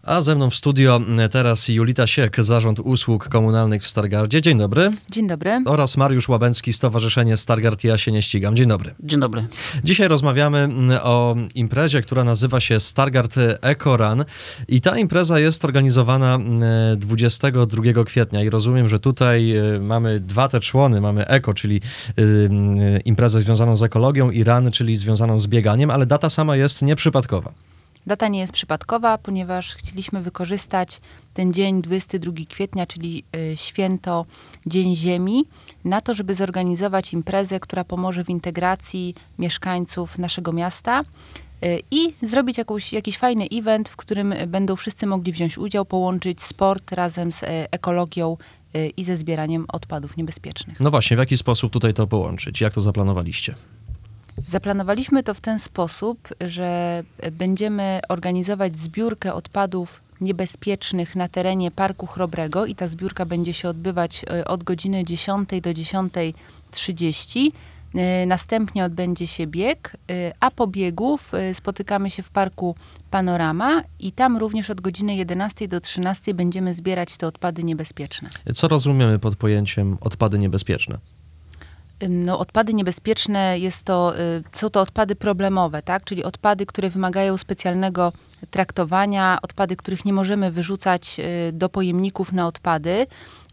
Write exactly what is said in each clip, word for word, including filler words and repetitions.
A ze mną w studio teraz Julita Siek, Zarząd Usług Komunalnych w Stargardzie. Dzień dobry. Dzień dobry. Oraz Mariusz Łabęcki, Stowarzyszenie Stargard Ja się nie ścigam. Dzień dobry. Dzień dobry. Dzisiaj rozmawiamy o imprezie, która nazywa się Stargard Eco Run i ta impreza jest organizowana dwudziestego drugiego kwietnia i rozumiem, że tutaj mamy dwa te człony. Mamy Eko, czyli imprezę związaną z ekologią i Run, czyli związaną z bieganiem, ale data sama jest nieprzypadkowa. Data nie jest przypadkowa, ponieważ chcieliśmy wykorzystać ten dzień dwudziestego drugiego kwietnia, czyli y, święto Dzień Ziemi, na to, żeby zorganizować imprezę, która pomoże w integracji mieszkańców naszego miasta y, i zrobić jakąś, jakiś fajny event, w którym będą wszyscy mogli wziąć udział, połączyć sport razem z y, ekologią y, i ze zbieraniem odpadów niebezpiecznych. No właśnie, w jaki sposób tutaj to połączyć? Jak to zaplanowaliście? Zaplanowaliśmy to w ten sposób, że będziemy organizować zbiórkę odpadów niebezpiecznych na terenie Parku Chrobrego i ta zbiórka będzie się odbywać od godziny dziesiątej do dziesiątej trzydzieści. Następnie odbędzie się bieg, a po biegu spotykamy się w Parku Panorama i tam również od godziny jedenastej do trzynastej będziemy zbierać te odpady niebezpieczne. Co rozumiemy pod pojęciem odpady niebezpieczne? No, odpady niebezpieczne jest to, są to odpady problemowe, tak? Czyli odpady, które wymagają specjalnego traktowania, odpady, których nie możemy wyrzucać do pojemników na odpady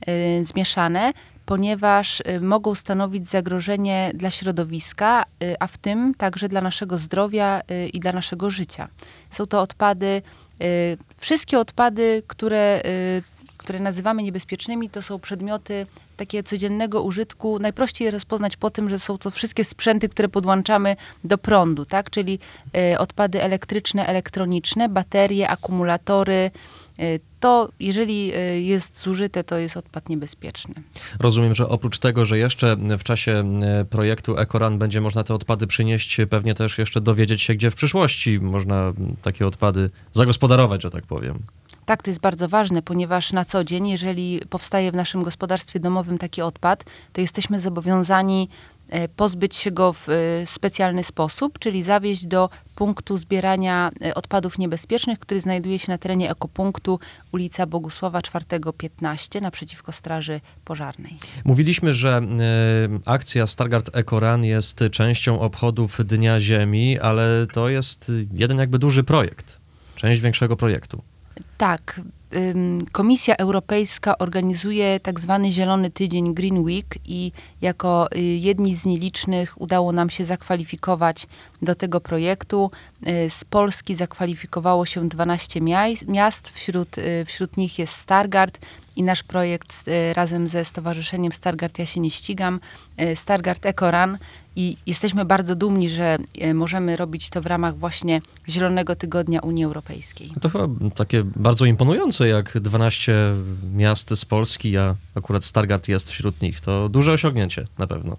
zmieszane, ponieważ mogą stanowić zagrożenie dla środowiska, a w tym także dla naszego zdrowia i dla naszego życia. Są to odpady, wszystkie odpady, które, które nazywamy niebezpiecznymi, to są przedmioty takie codziennego użytku. Najprościej je rozpoznać po tym, że są to wszystkie sprzęty, które podłączamy do prądu, tak? Czyli y, odpady elektryczne, elektroniczne, baterie, akumulatory. Y, to jeżeli y, jest zużyte, to jest odpad niebezpieczny. Rozumiem, że oprócz tego, że jeszcze w czasie projektu Eco Run będzie można te odpady przynieść, pewnie też jeszcze dowiedzieć się, gdzie w przyszłości można takie odpady zagospodarować, że tak powiem. Tak, to jest bardzo ważne, ponieważ na co dzień, jeżeli powstaje w naszym gospodarstwie domowym taki odpad, to jesteśmy zobowiązani pozbyć się go w specjalny sposób, czyli zawieźć do punktu zbierania odpadów niebezpiecznych, który znajduje się na terenie ekopunktu ulica Bogusława czwartego piętnaście naprzeciwko Straży Pożarnej. Mówiliśmy, że y, akcja Stargard Eco Run jest częścią obchodów Dnia Ziemi, ale to jest jeden jakby duży projekt, część większego projektu. Tak. Komisja Europejska organizuje tak zwany Zielony Tydzień Green Week i jako jedni z nielicznych udało nam się zakwalifikować do tego projektu. Z Polski zakwalifikowało się dwanaście miast, wśród, wśród nich jest Stargard i nasz projekt razem ze Stowarzyszeniem Stargard Ja się nie ścigam, Stargard Eco Run. I jesteśmy bardzo dumni, że możemy robić to w ramach właśnie Zielonego Tygodnia Unii Europejskiej. To chyba takie bardzo imponujące, jak dwanaście miast z Polski, a akurat Stargard jest wśród nich. To duże osiągnięcie na pewno.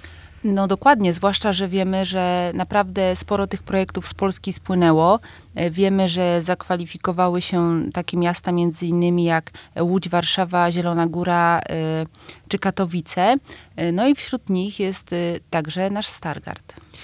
No dokładnie, zwłaszcza, że wiemy, że naprawdę sporo tych projektów z Polski spłynęło. Wiemy, że zakwalifikowały się takie miasta między innymi jak Łódź, Warszawa, Zielona Góra y, czy Katowice. No i wśród nich jest y, także nasz Stargard.